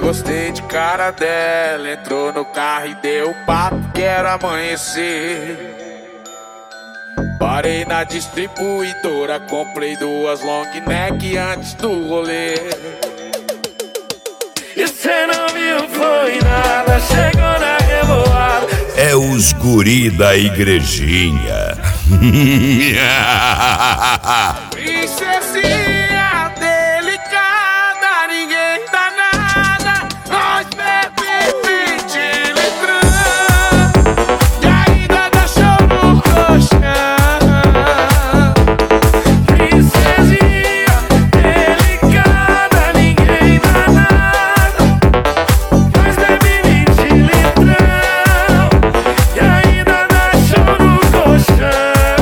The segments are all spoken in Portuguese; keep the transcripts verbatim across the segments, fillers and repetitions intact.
gostei de cara dela. Entrou no carro e deu papo, quero amanhecer. Parei na distribuidora, comprei duas long neck antes do rolê. E cê não viu, foi nada, chegou na revoada. É os guri da igrejinha. Princesinha delicada, ninguém dá nada. Nós bebe vinte litrão e ainda dá show no colchão. Princesinha delicada, ninguém dá nada. Nós bebe vinte litrão e ainda dá show no colchão.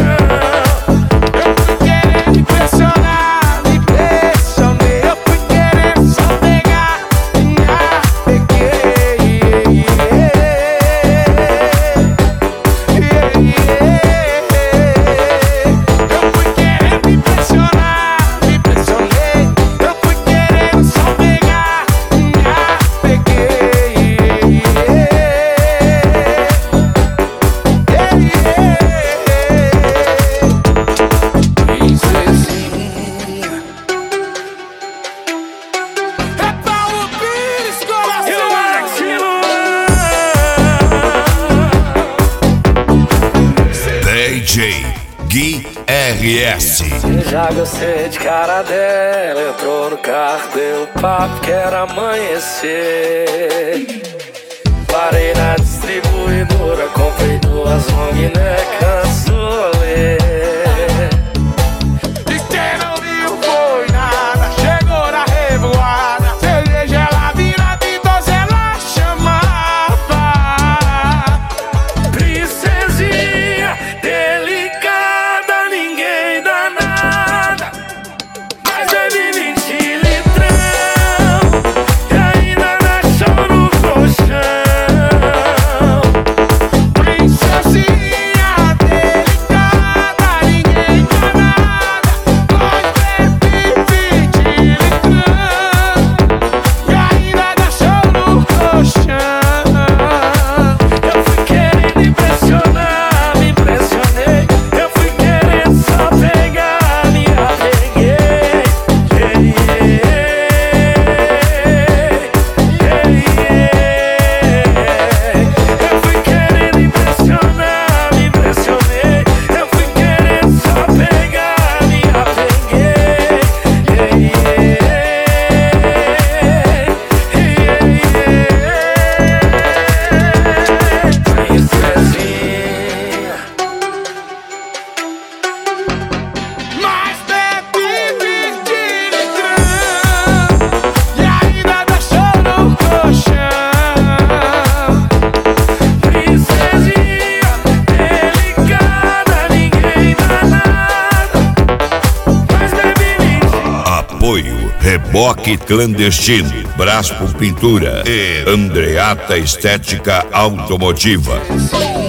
D J Gui R S. Já gostei de cara dela, entrou no carro, deu papo, quero amanhecer. Parei na distribuidora, comprei duas long neck antes do rolê. E quem não viu foi nada, chegou na revoada. Cerveja ela virada e doze ela chamava. Princesinha delicada, ninguém dá nada. Mas bebe vinte litrão e ainda dá show no colchão. Princesinha delicada, ninguém dá nada. Nós bebe vinte litrão e ainda dá show no colchão. Eu fui querendo impressionar, me impressionei. Eu fui querendo só pegar, me apeguei. Yeah, yeah, yeah, yeah. Eu fui querendo impressionar, me impressionei. Eu fui querendo só pegar, me apeguei. Yeah, yeah, yeah, yeah. Princesinha, mas bebe vinte litrão e ainda dá show no colchão. Princesinha delicada, ninguém dá nada. Mas bebe vinte. Apoio Reboque Clandestino, Braspo Pintura e Andreata Estética Automotiva.